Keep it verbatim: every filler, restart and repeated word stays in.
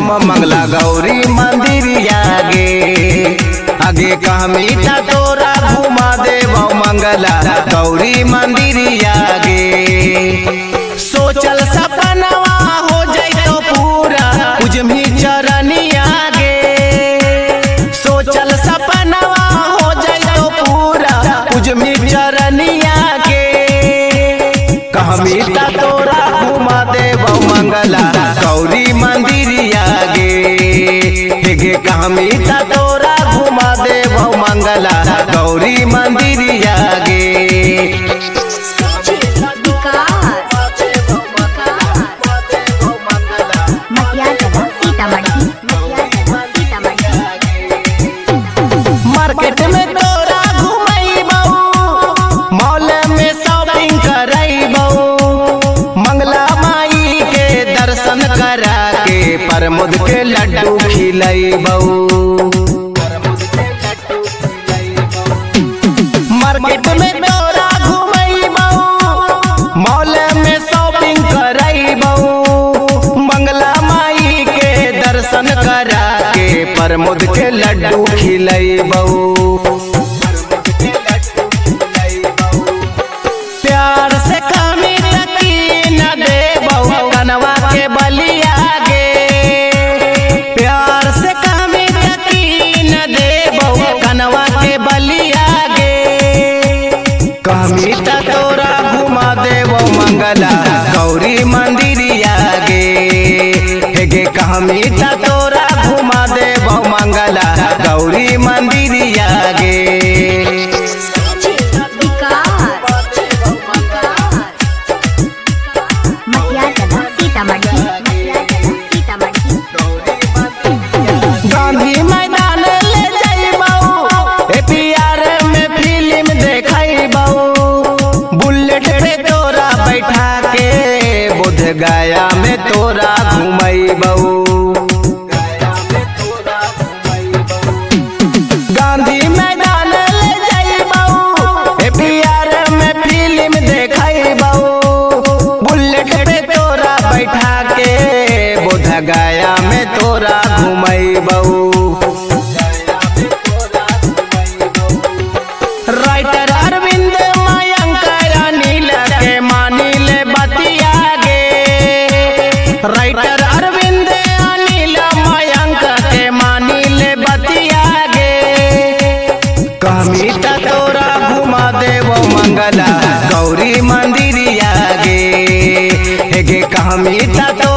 हम मंगला गौरी मंदिरिया गे। आगे कहमीता तोरा घुमा देव मंगला गौरी मंदिरिया गे। सोचल सपनवा हो जाइतो पूरा उजमी चरनिया गे। सोचल सपनवा हो जाइतो पूरा उजमी चरनिया गे। कहमीता तोरा घुमा देव मंगला गौरी मंदिरिया गे। गे कहमीता तोरा घुमा देव मंगला गौरी मंदिरिया गे। मार्केट में तोरा घुमैबऊ, मॉल में शॉपिंग करैबऊ, मंगला माई के दर्शन करा के प्रमोद के लड्डू खिलैबऊ। मार्केट में तोरा घुमैबऊ, मॉल में शॉपिंग करैबऊ, मंगला माई के दर्शन करा के प्रमोद के लड्डू खिलैबऊ। प्यार से कमी तकी न देबऊ कनवा के बलिया गे। प्यार से कमी तकी न देबऊ कनवा के बलिया गे। कहमीता तोरा घुमा देव मंगला गौरी मंदिरिया गे। गे कहमीता तोरा घुमा देव मंगला गौरी मंदिरिया गे। गांधी मैदान ले जाइबऊ, एपीआर में फिल्म देखैबऊ, बुलेट पे तोरा बैठा के बोध गया में तोरा घुमैबऊ। गांधी मैदान ले जाइबऊ, एपीआर में फिल्म देखैबऊ, बुलेट पे तोरा बैठा के बोध गया में तोरा घुमैबऊ। राइटर अरविंद मयंक अनिल के मानिल बतिया गे। राइटर अरविंद अनिल मयंक के मानिल बतिया गे। कहमीता तोरा घुमा देव मंगला गौरी मंदिरिया गे। गे कहमीता तो